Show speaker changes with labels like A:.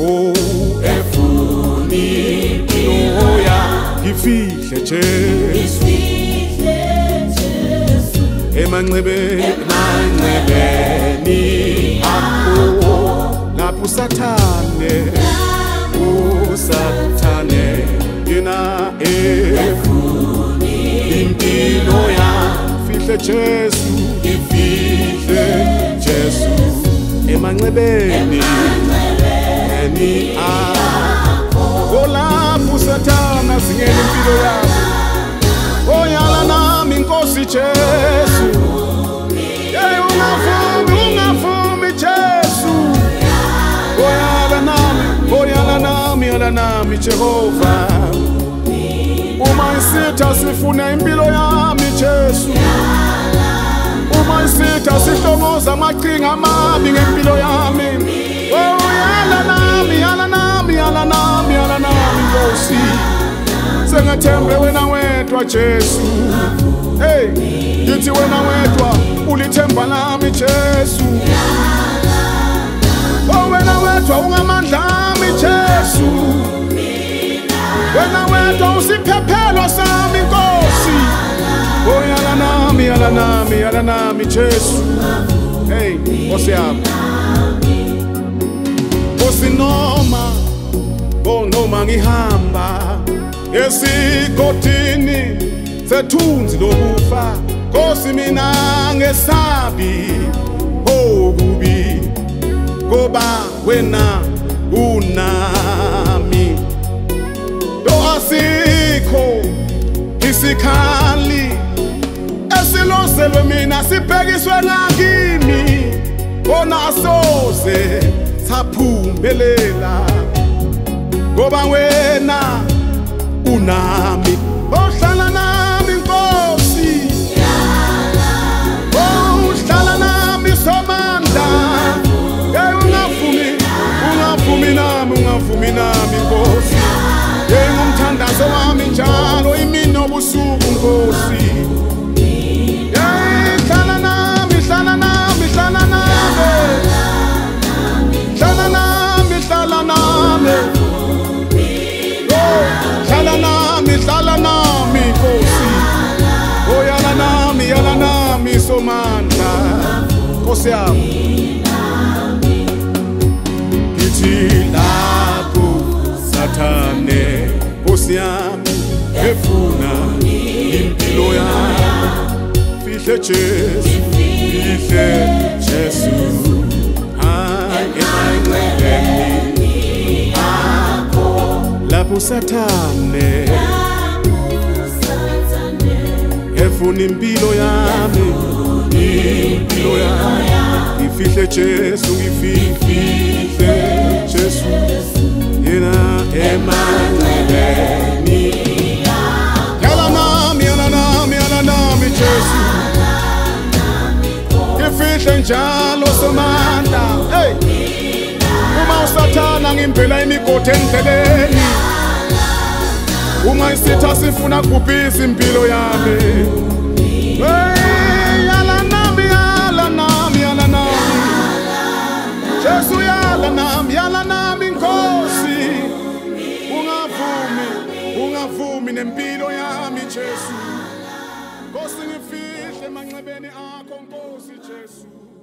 A: efuni impilo ngifihle Jesu emanxebeni akho lapho usathane yena efuni impilo fihle Jesu ngifihle Jesu emanxebeni akho lapho usathana zingena impilo yakho oyala nami Nkosi Jesu ungavumi Jesu oyala nami Jehova uma isitha sifuna impilo yami Jesu uma isitha sihlongoza amaqhinga amabi ngempilo yami oyala nami Nkosi sengathembe wena wedwa Jesu hey ngithi wena wedwa ulithemba lami Jesu oh wena wedwa ungamandla ami Jesu wena wedwa usiphephelo sami Nkosi oh yala nami Jesu hey Nkosi yami Nkosi noma ngihamba esigodini sethunzi lokufa Nkosi mina ngesabi okubi ngoba wena unami do asikho isikhali esiloselwe mina sibhekiswe ngakini bona asoze saphumelela ngoba wena unami ohlala nami Nkosi ohlala nami somandla ungavumi nami Nkosi ngumthandazo wami njalo imini nobusuku Nkosi hlala nami Nkosi oyala nami somandla Nkosi yami ngithi lapho Sathane Nkosi yami efuna impilo yami fihle Jesu emanxebeni akho lapho Sathane efuna impilo yami ngifihle Jesu Jesu yena emanxebeni yala nami Jesu ngifihle njalo somandla hey uma usathana ngimpela imigodi endleleni uma isitha sifuna kubhisa impilo yami yala nami Jesu yala nami Nkosi ungavumi nempilo yami Jesu Nkosi ngifihle emanxebeni akho Nkosi Jesu